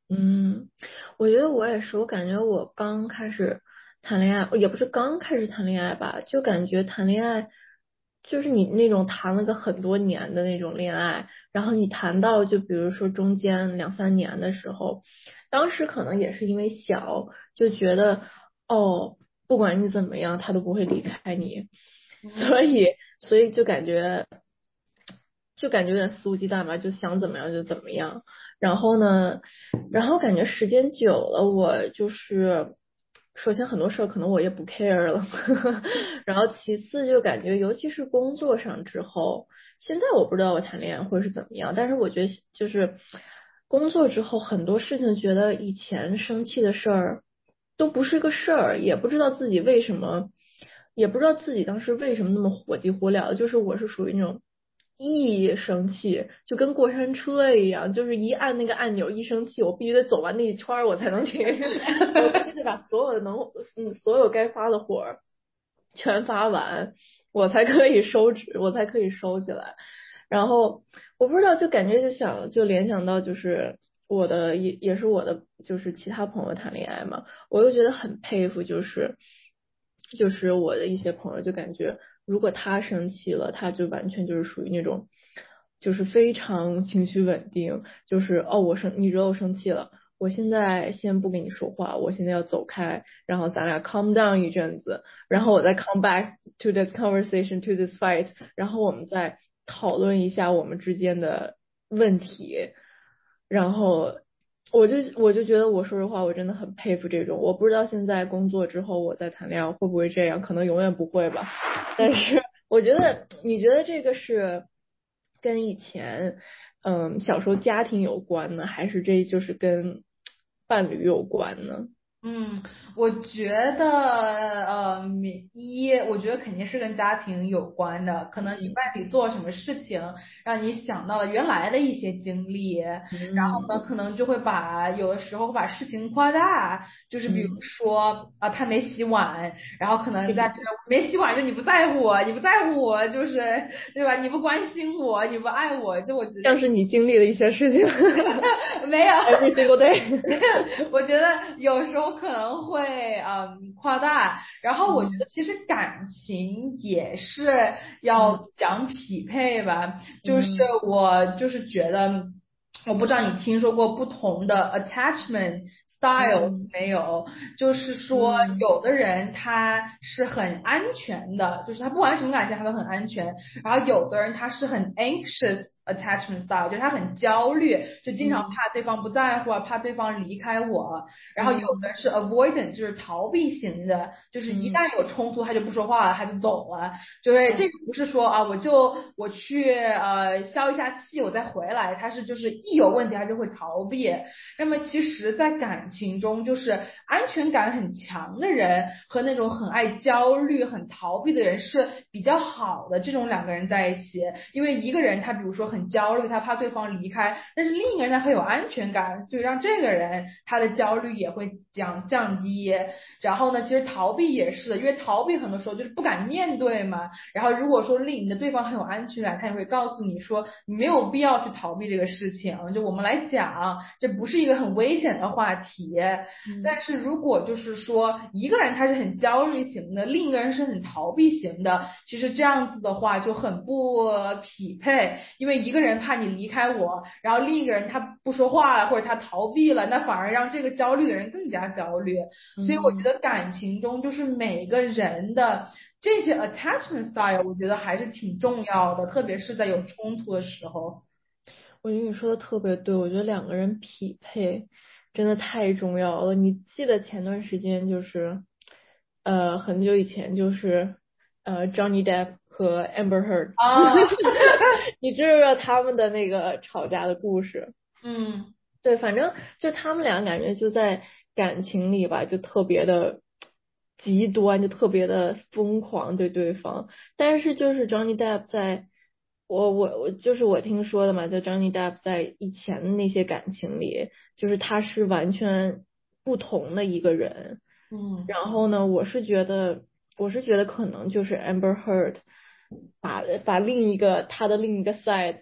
嗯，我觉得我也是，我感觉我刚开始谈恋爱，也不是刚开始谈恋爱吧，就感觉谈恋爱就是你那种谈了个很多年的那种恋爱，然后你谈到就比如说中间两三年的时候，当时可能也是因为小，就觉得哦，不管你怎么样，他都不会离开你，所以所以就感觉就感觉有点肆无忌惮吧，就想怎么样就怎么样。然后呢，然后感觉时间久了，我就是首先很多事儿可能我也不 care 了，然后其次就感觉尤其是工作上之后，现在我不知道我谈恋爱会是怎么样，但是我觉得就是工作之后很多事情，觉得以前生气的事儿都不是个事儿，也不知道自己为什么。也不知道自己当时为什么那么火急火燎，就是我是属于那种一生气就跟过山车一样，就是一按那个按钮一生气，我必须得走完那一圈儿我才能停，我必须得把所有的能嗯所有该发的火全发完，我才可以收止，我才可以收起来。然后我不知道，就感觉就想就联想到就是我的也也是我的就是其他朋友谈恋爱嘛，我又觉得很佩服，就是就是我的一些朋友就感觉如果他生气了，他就完全就是属于那种就是非常情绪稳定，就是哦我生你惹我生气了。我现在先不跟你说话，我现在要走开，然后咱俩 calm down 一阵子，然后我再 come back to this conversation to this fight，然后我们再讨论一下我们之间的问题，然后我就我就觉得，我说实话，我真的很佩服这种。我不知道现在工作之后我再谈恋爱会不会这样，可能永远不会吧。但是我觉得，你觉得这个是跟以前嗯小时候家庭有关呢，还是这就是跟伴侣有关呢？ 嗯，我觉得，呃，一，我觉得肯定是跟家庭有关的。可能你伴侣做什么事情，让你想到了原来的一些经历，然后呢，可能就会把有的时候会把事情夸大，就是比如说啊，他没洗碗，然后可能在这没洗碗就你不在乎我，你不在乎我，就是对吧？你不关心我，你不爱我，就我觉得像是你经历的一些事情， 没有 every single day。 我觉得有时候可能会嗯夸大，然后我觉得其实感情也是要讲匹配吧，就是我就是觉得，我不知道你听说过不同的 attachment style 没有？就是说有的人他是很安全的，就是他不管什么感情他都很安全，然后有的人他是很 anxious attachment style，就是他很焦虑，就经常怕对方不在乎啊，怕对方离开我。然后有的是 avoidant，就是逃避型的，就是一旦有冲突他就不说话了，他就走了。就是这个不是说啊，我就我去呃消一下气，我再回来，他是就是一有问题他就会逃避。那么其实，在感情中，就是安全感很强的人和那种很爱焦虑、很逃避的人是比较好的。这种两个人在一起，因为一个人他比如说很焦虑，他怕对方离开，但是另一个人他很有安全感，所以让这个人他的焦虑也会降降低。然后呢，其实逃避也是，因为逃避很多时候就是不敢面对嘛。然后如果说另你的对方很有安全感，他也会告诉你说你没有必要去逃避这个事情，就我们来讲，这不是一个很危险的话题。嗯、但是如果就是说一个人他是很焦虑型的，另一个人是很逃避型的，其实这样子的话就很不匹配，因为一个人怕你离开我，然后另一个人他不说话了或者他逃避了，那反而让这个焦虑的人更加焦虑。所以我觉得感情中就是每个人的这些 attachment style， 我觉得还是挺重要的，特别是在有冲突的时候。 我觉得你说的特别对，我觉得两个人匹配真的太重要了。你记得前段时间就是呃很久以前就是呃 Johnny Depp 和 Amber Heard 啊， 你知不知道他们的那个吵架的故事？ 嗯， 对，反正就他们俩感觉就在感情里吧，就特别的极端，就特别的疯狂对对方。但是就是 Johnny Depp 在，我我我就是我听说的嘛，就 Johnny Depp 在以前的那些感情里，就是他是完全不同的一个人。 嗯， 然后呢，我是觉得，我是觉得可能就是 Amber Heard 把把另一个他的另一个 side。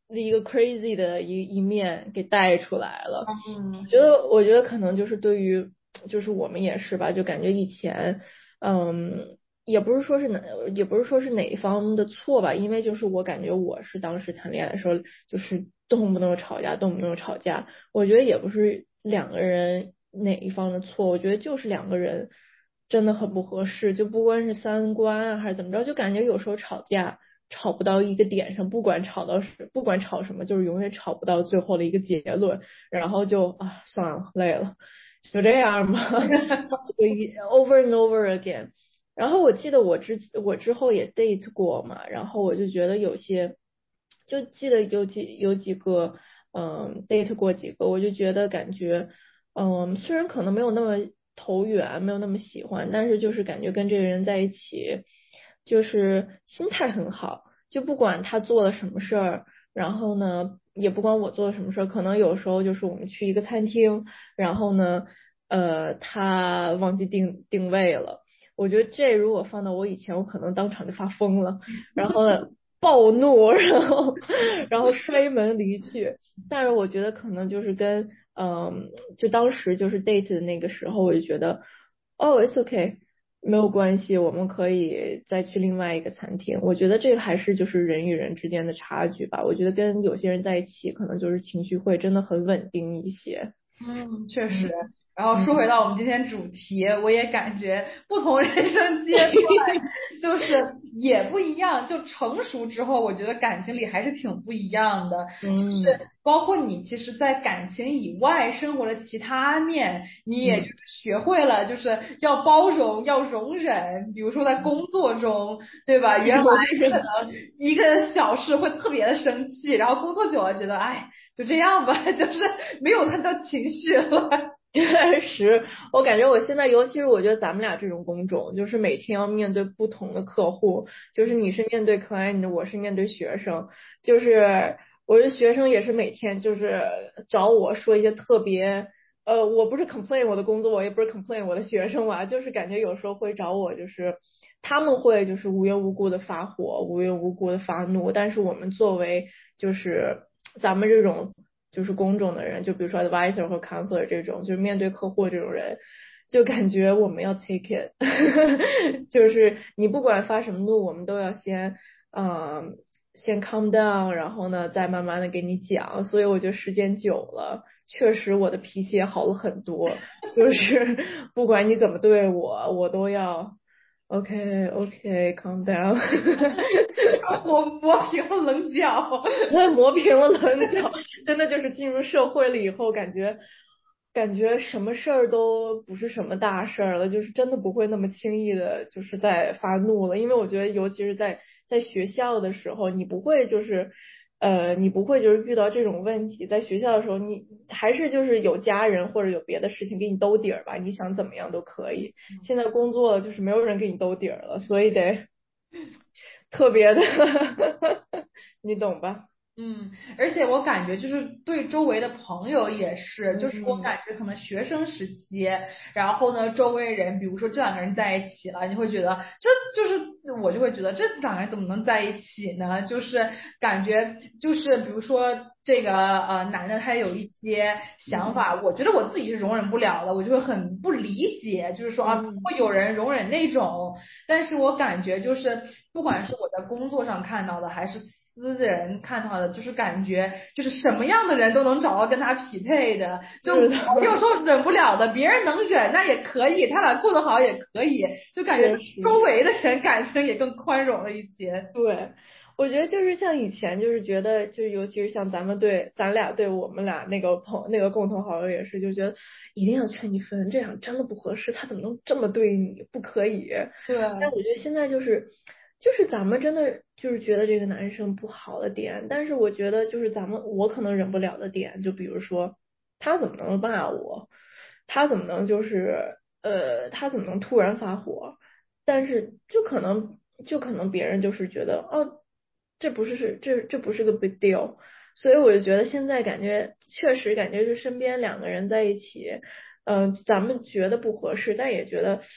一个 crazy 的一一面给带出来了。 嗯， 我觉得我觉得可能就是对于就是我们也是吧，就感觉以前嗯。也不是说是哪，也不是说是哪一方的错吧，因为就是我感觉我是当时谈恋爱的时候，就是动不动就吵架，动不动就吵架。我觉得也不是两个人哪一方的错，我觉得就是两个人真的很不合适，就不管是三观啊还是怎么着，就感觉有时候吵架吵不到一个点上，不管吵到是不管吵什么，就是永远吵不到最后的一个结论，然后就啊算了，累了，就这样吧，就一 over and over again。然后我记得我之我之后也 date 过嘛，然后我就觉得有些，就记得有几有几个，嗯 date 过几个，我就觉得感觉，嗯虽然可能没有那么投缘，没有那么喜欢，但是就是感觉跟这个人在一起，就是心态很好，就不管他做了什么事儿，然后呢也不管我做了什么事儿，可能有时候就是我们去一个餐厅，然后呢，呃他忘记定定位了。我觉得这如果放到我以前，我可能当场就发疯了，然后呢暴怒，然后然后摔门离去。但是我觉得可能就是跟嗯，就当时就是 date 的那个时候，我就觉得哦，it's okay，没有关系，我们可以再去另外一个餐厅。我觉得这个还是就是人与人之间的差距吧。我觉得跟有些人在一起，可能就是情绪会真的很稳定一些。 嗯，确实。然后说回到我们今天主题，我也感觉不同人生阶段就是也不一样。就成熟之后，我觉得感情里还是挺不一样的。就是包括你其实，在感情以外生活的其他面，你也就是学会了，就是要包容，要容忍。比如说在工作中，对吧？原来可能一个小事会特别的生气，然后工作久了觉得，哎，就这样吧，就是没有看到情绪了。 确实，我感觉我现在，尤其是我觉得咱们俩这种工种，就是每天要面对不同的客户，就是你是面对 client，我是面对学生，就是我的学生也是每天就是找我说一些特别，呃，我不是 complain 我的工作，我也不是 complain 我的学生嘛，就是感觉有时候会找我，就是他们会就是无缘无故的发火，无缘无故的发怒，但是我们作为就是咱们这种。就是公众的人，就比如说 advisor 和 counselor 这种，就是面对客户这种人，就感觉我们要 take it， 就是你不管发什么怒，我们都要先，嗯，先 calm down， 然后呢，再慢慢的给你讲。所以我觉得时间久了，确实我的脾气也好了很多，就是不管你怎么对我，我都要。OK OK calm down 我磨平了棱角磨平了棱角，真的就是进入社会了以后，感觉感觉什么事儿都不是什么大事儿了，就是真的不会那么轻易的就是在发怒了，因为我觉得尤其是在在学校的时候，你不会就是呃，你不会就是遇到这种问题，在学校的时候，你还是就是有家人或者有别的事情给你兜底儿吧，你想怎么样都可以。现在工作了，就是没有人给你兜底儿了，所以得特别的，你懂吧？ 嗯，而且我感觉就是对周围的朋友也是，就是我感觉可能学生时期，然后呢，周围人，比如说这两个人在一起了，你会觉得这就是我就会觉得这两个人怎么能在一起呢？就是感觉就是比如说这个呃男的他有一些想法，我觉得我自己是容忍不了的，我就会很不理解，就是说啊，会有人容忍那种，但是我感觉就是不管是我在工作上看到的，还是私人看到的，就是感觉就是什么样的人都能找到跟他匹配的，就我有时候忍不了的，别人能忍那也可以，他俩过得好也可以，就感觉周围的人感情也更宽容了一些。 对，我觉得就是像以前，就是觉得就是尤其是像咱们对咱俩对我们俩那个朋那个共同好友也是，就觉得一定要劝你分，这样真的不合适，他怎么能这么对你？不可以。 对。 但我觉得现在就是就是咱们真的就是觉得这个男生不好的点，但是我觉得就是咱们我可能忍不了的点，就比如说他怎么能骂我，他怎么能就是呃他怎么能突然发火，但是就可能就可能别人就是觉得哦这不是是这这不是个 big deal， 所以我就觉得现在感觉确实感觉是身边两个人在一起，嗯、呃，咱们觉得不合适，但也觉得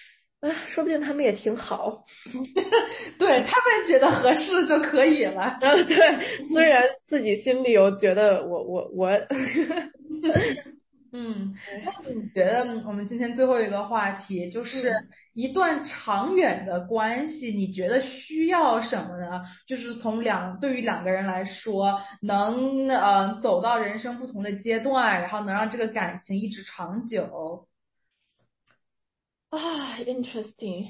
哎，说不定他们也挺好。 对，他们觉得合适就可以了。 啊，对，虽然自己心里有觉得我我我。 嗯，那你觉得我们今天最后一个话题就是一段长远的关系，你觉得需要什么呢？就是从两对于两个人来说，能呃走到人生不同的阶段，然后能让这个感情一直长久。 啊 ，interesting。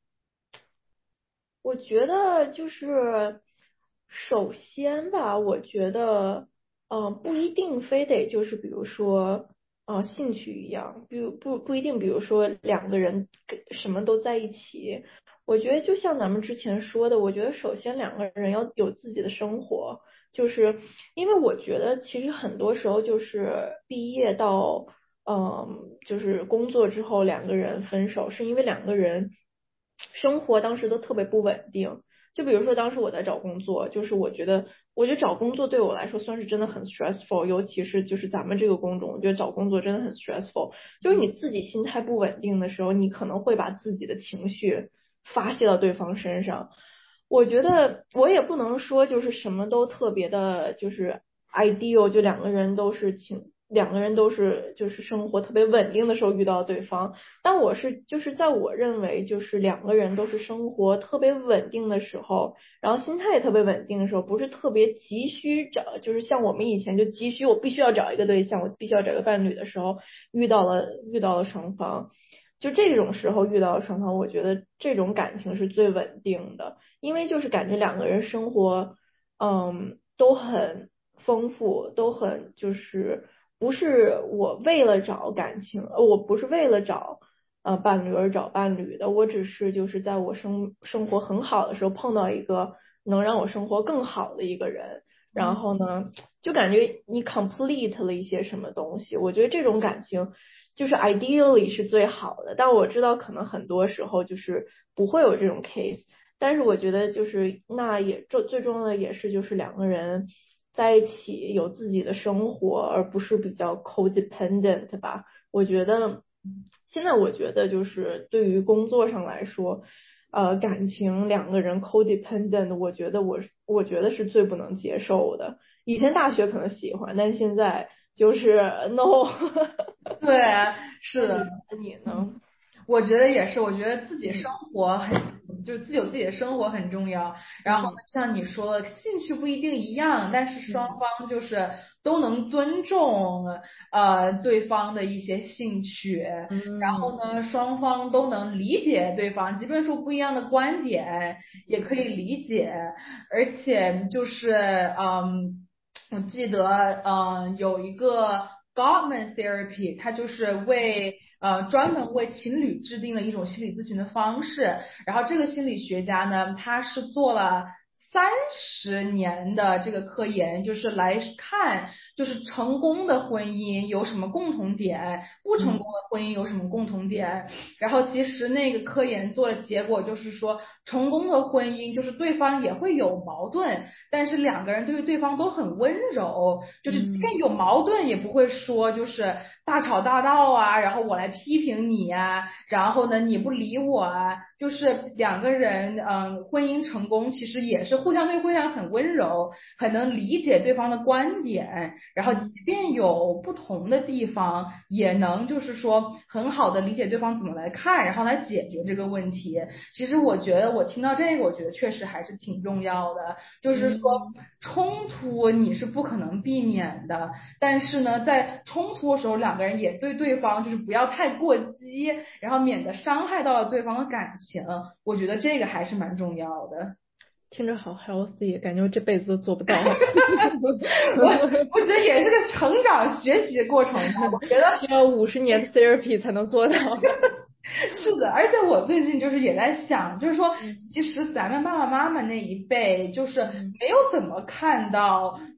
我觉得就是首先吧，我觉得嗯、呃、不一定非得就是比如说呃兴趣一样，比如不不一定，比如说两个人什么都在一起。我觉得就像咱们之前说的，我觉得首先两个人要有自己的生活，就是因为我觉得其实很多时候就是毕业到嗯就是工作之后两个人分手，是因为两个人生活当时都特别不稳定。就比如说当时我在找工作，就是我觉得，我觉得找工作对我来说算是真的很 stressful， 尤其是就是咱们这个工种，我觉得找工作真的很 stressful。就是你自己心态不稳定的时候，你可能会把自己的情绪发泄到对方身上。我觉得我也不能说就是什么都特别的，就是 ideal， 就两个人都是情。两个人都是就是生活特别稳定的时候遇到对方，但我是就是在我认为就是两个人都是生活特别稳定的时候，然后心态也特别稳定的时候，不是特别急需找，就是像我们以前就急需我必须要找一个对象，我必须要找一个伴侣的时候，遇到了遇到了双方，就这种时候遇到了双方，我觉得这种感情是最稳定的，因为就是感觉两个人生活嗯都很丰富，都很就是不是我为了找感情，呃，我不是为了找呃伴侣而找伴侣的，我只是就是在我生生活很好的时候碰到一个能让我生活更好的一个人，然后呢，就感觉你 complete 了一些什么东西，我觉得这种感情就是 ideally 是最好的，但我知道可能很多时候就是不会有这种 case。但是我觉得就是那也最最重要的也是就是两个人在一起有自己的生活，而不是比较 codependent 吧。我觉得现在我觉得就是对于工作上来说，呃，感情两个人 codependent， 我觉得我我觉得是最不能接受的。以前大学可能喜欢，但是现在就是 no。 对，是的。 那你呢？ 我觉得也是，我觉得自己生活很，就是自己有自己的生活很重要。然后像你说的，兴趣不一定一样，但是双方就是都能尊重呃对方的一些兴趣，然后呢，双方都能理解对方，即便说不一样的观点也可以理解，而且就是嗯，我记得嗯有一个 Gottman Therapy，它就是为呃，专门为情侣制定了一种心理咨询的方式。然后这个心理学家呢，他是做了三十年的这个科研，就是来看，就是成功的婚姻有什么共同点，不成功的婚姻有什么共同点。然后其实那个科研做的结果就是说，成功的婚姻就是对方也会有矛盾，但是两个人对于对方都很温柔，就是即便有矛盾也不会说就是大吵大闹啊，然后我来批评你啊，然后呢你不理我啊，就是两个人嗯婚姻成功其实也是互相对互相很温柔，很能理解对方的观点，然后即便有不同的地方，也能就是说很好的理解对方怎么来看，然后来解决这个问题。其实我觉得我听到这个，我觉得确实还是挺重要的，就是说冲突你是不可能避免的，但是呢，在冲突的时候，两个人也对对方就是不要太过激，然后免得伤害到了对方的感情。我觉得这个还是蛮重要的。 听着好 healthy， 感觉我这辈子都做不到。 我我觉得也是个成长学习的过程吧。我觉得需要五十年的 therapy 才能做到。 是的，而且我最近就是也在想，就是说，其实咱们爸爸妈妈那一辈，就是没有怎么看到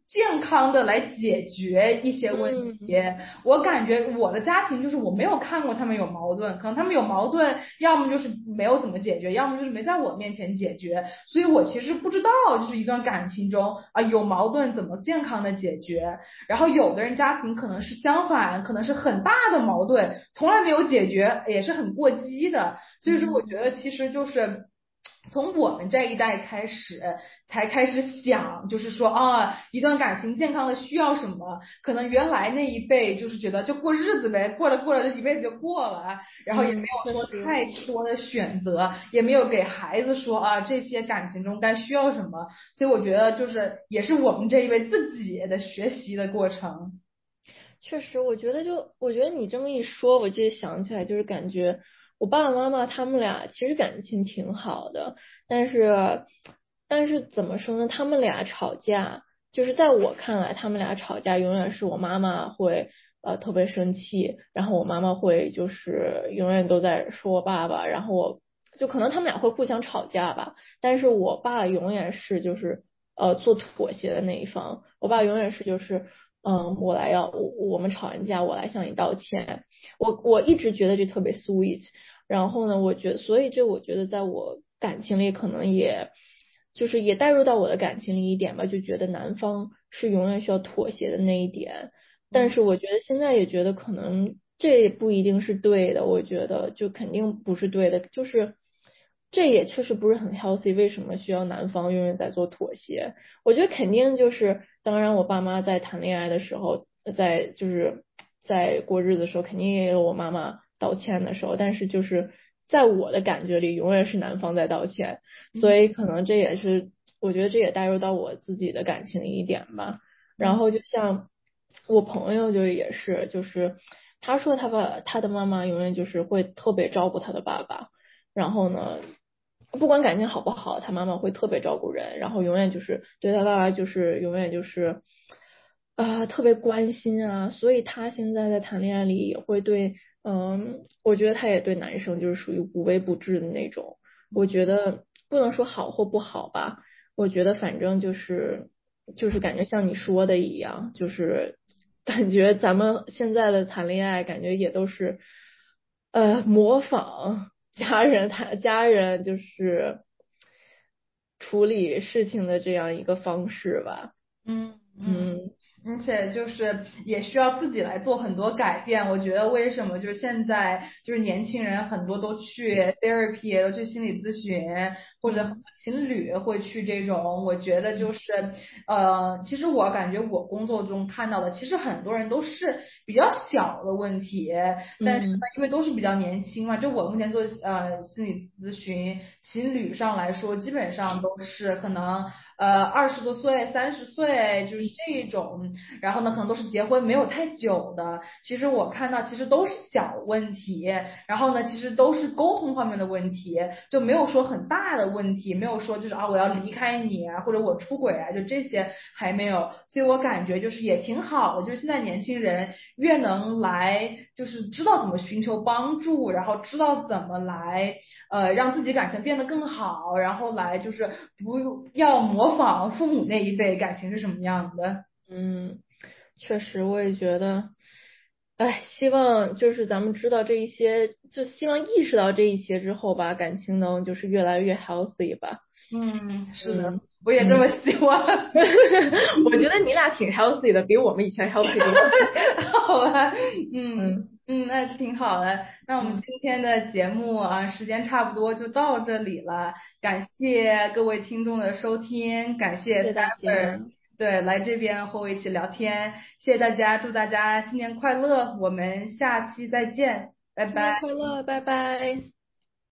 健康的来解决一些问题。嗯、我感觉我的家庭就是我没有看过他们有矛盾，可能他们有矛盾，要么就是没有怎么解决，要么就是没在我面前解决，所以我其实不知道就是一段感情中啊有矛盾怎么健康的解决。然后有的人家庭可能是相反，可能是很大的矛盾，从来没有解决，也是很过激的。所以说，我觉得其实就是。从我们这一代开始，才开始想，就是说啊，一段感情健康的需要什么？可能原来那一辈就是觉得就过日子呗，过了过了这一辈子就过了，然后也没有说太多的选择，也没有给孩子说啊这些感情中该需要什么。所以我觉得就是也是我们这一辈自己的学习的过程。 确实，我觉得就我觉得你这么一说，我就想起来，就是感觉。我爸爸妈妈他们俩其实感情挺好的，但是但是怎么说呢？他们俩吵架，就是在我看来，他们俩吵架永远是我妈妈会呃特别生气，然后我妈妈会就是永远都在说我爸爸，然后我就可能他们俩会互相吵架吧，但是我爸永远是就是呃做妥协的那一方，我爸永远是就是。嗯，我来要我我们吵完架，我来向你道歉。我我一直觉得这特别 sweet。然后呢，我觉得，所以这我觉得在我感情里可能也，就是也带入到我的感情里一点吧，就觉得男方是永远需要妥协的那一点。但是我觉得现在也觉得可能这也不一定是对的，我觉得就肯定不是对的，就是。这也确实不是很 healthy， 为什么需要男方永远在做妥协？我觉得肯定就是，当然我爸妈在谈恋爱的时候，在就是在过日子的时候，肯定也有我妈妈道歉的时候，但是就是在我的感觉里，永远是男方在道歉，所以可能这也是，我觉得这也带入到我自己的感情里一点吧。然后就像我朋友就也是，就是他说他爸他的妈妈永远就是会特别照顾他的爸爸。然后呢，不管感情好不好，他妈妈会特别照顾人，然后永远就是对他爸爸就是永远就是啊、呃、特别关心啊，所以他现在在谈恋爱里也会对，嗯，我觉得他也对男生就是属于无微不至的那种，我觉得不能说好或不好吧，我觉得反正就是就是感觉像你说的一样，就是感觉咱们现在的谈恋爱感觉也都是呃模仿。家人谈家人就是处理事情的这样一个方式吧。 嗯嗯，而且就是也需要自己来做很多改变。我觉得为什么就是现在就是年轻人很多都去 therapy 都去心理咨询，或者情侣会去这种。我觉得就是呃，其实我感觉我工作中看到的，其实很多人都是比较小的问题，但是呢，因为都是比较年轻嘛，就我目前做呃心理咨询，情侣上来说，基本上都是可能呃二十多岁、三十岁，就是这种，然后呢，可能都是结婚没有太久的。其实我看到其实都是小问题，然后呢，其实都是沟通方面的问题，就没有说很大的问题，没有说就是啊我要离开你啊，或者我出轨啊，就这些还没有。所以我感觉就是也挺好的，就是现在年轻人越能来就是知道怎么寻求帮助，然后知道怎么来呃让自己感情变得更好，然后来就是不要模仿父母那一辈感情是什么样的。 嗯，确实我也觉得，哎，希望就是咱们知道这一些，就希望意识到这一些之后吧，感情能就是越来越 healthy 吧。 嗯，是的， 嗯、 我也这么希望。 我觉得你俩挺 healthy 的，比我们以前 healthy 多。 好吧，嗯嗯，那是挺好的。那我们今天的节目啊，时间差不多就到这里了。感谢各位听众的收听，感谢 Cyber 对来这边和我一起聊天，谢谢大家，祝大家新年快乐，我们下期再见，拜拜。 新年快乐，拜拜。